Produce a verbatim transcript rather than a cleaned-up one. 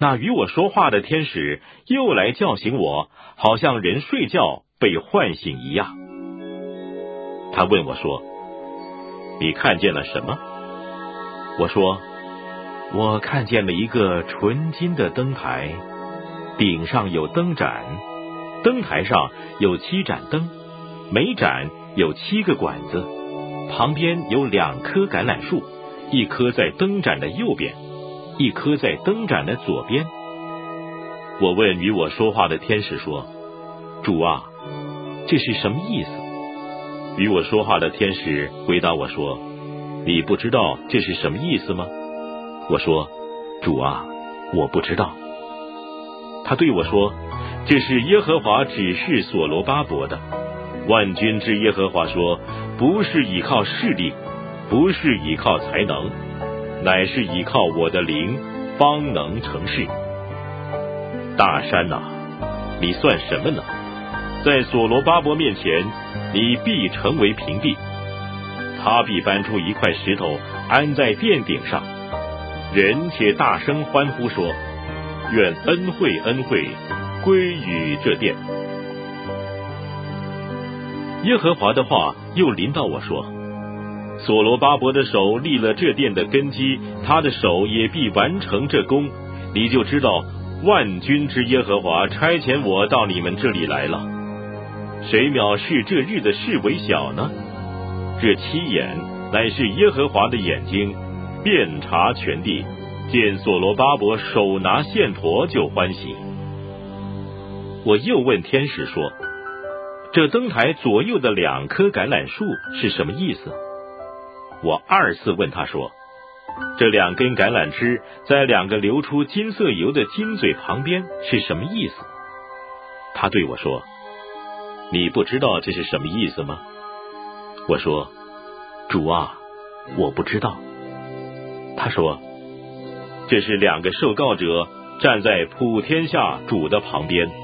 那与我说话的天使又来叫醒我，好像人睡觉被唤醒一样。他问我说：你看见了什么？我说：我看见了一个纯金的灯台，顶上有灯盏，灯台上有七盏灯，每盏有七个管子，旁边有两棵橄榄树，一棵在灯盏的右边，一棵在灯盏的左边。我问与我说话的天使说：主啊，这是什么意思？与我说话的天使回答我说：你不知道这是什么意思吗？我说：主啊，我不知道。他对我说：这是耶和华指示所罗巴伯的。万军之耶和华说，不是倚靠势力，不是倚靠才能，乃是倚靠我的灵，方能成事。大山哪，你算什么呢？在所罗巴伯面前，你必成为平地。他必搬出一块石头，安在殿顶上。人且大声欢呼说：愿恩惠恩惠归于这殿。耶和华的话又临到我说：所罗巴伯的手立了这殿的根基，他的手也必完成这功。你就知道万军之耶和华差遣我到你们这里来了。谁藐视这日的事为小呢？这七眼乃是耶和华的眼睛，遍察全地，见所罗巴伯手拿线砣就欢喜。我又问天使说：这灯台左右的两棵橄榄树是什么意思？我二次问他说：这两根橄榄枝在两个流出金色油的金嘴旁边是什么意思？他对我说：你不知道这是什么意思吗？我说：主啊，我不知道。他说：这是两个受膏者站在普天下主的旁边，